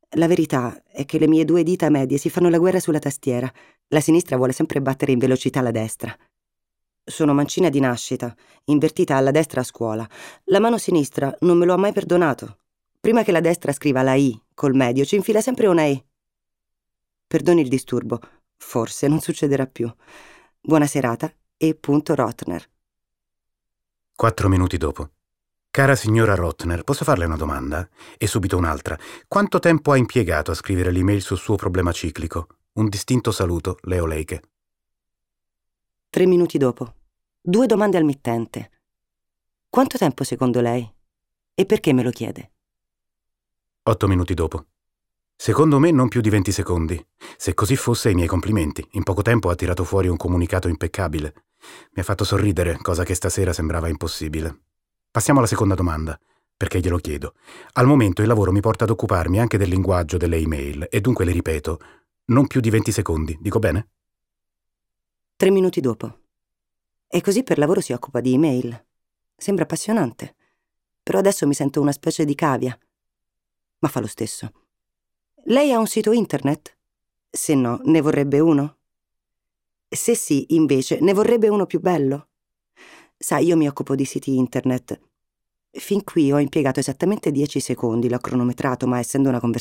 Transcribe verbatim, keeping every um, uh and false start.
La verità è che le mie due dita medie si fanno la guerra sulla tastiera. La sinistra vuole sempre battere in velocità la destra. Sono mancina di nascita, invertita alla destra a scuola. La mano sinistra non me lo ha mai perdonato. Prima che la destra scriva la I col medio, ci infila sempre una E. Perdoni il disturbo, forse non succederà più. Buona serata, E. Rotner. Quattro minuti dopo. Cara signora Rotner, posso farle una domanda? E subito un'altra. Quanto tempo ha impiegato a scrivere l'email sul suo problema ciclico? Un distinto saluto, Leo Leiche. Tre minuti dopo. Due domande al mittente. Quanto tempo secondo lei? E perché me lo chiede? Otto minuti dopo. Secondo me non più di venti secondi. Se così fosse, i miei complimenti. In poco tempo ha tirato fuori un comunicato impeccabile. Mi ha fatto sorridere, cosa che stasera sembrava impossibile. Passiamo alla seconda domanda, perché glielo chiedo. Al momento il lavoro mi porta ad occuparmi anche del linguaggio delle email e dunque le ripeto, non più di venti secondi, dico bene? Tre minuti dopo. E così per lavoro si occupa di email. Sembra appassionante, però adesso mi sento una specie di cavia. Ma fa lo stesso. Lei ha un sito internet? Se no, ne vorrebbe uno? Se sì, invece, ne vorrebbe uno più bello? Sai, io mi occupo di siti internet. Fin qui ho impiegato esattamente dieci secondi, l'ho cronometrato, ma essendo una conversazione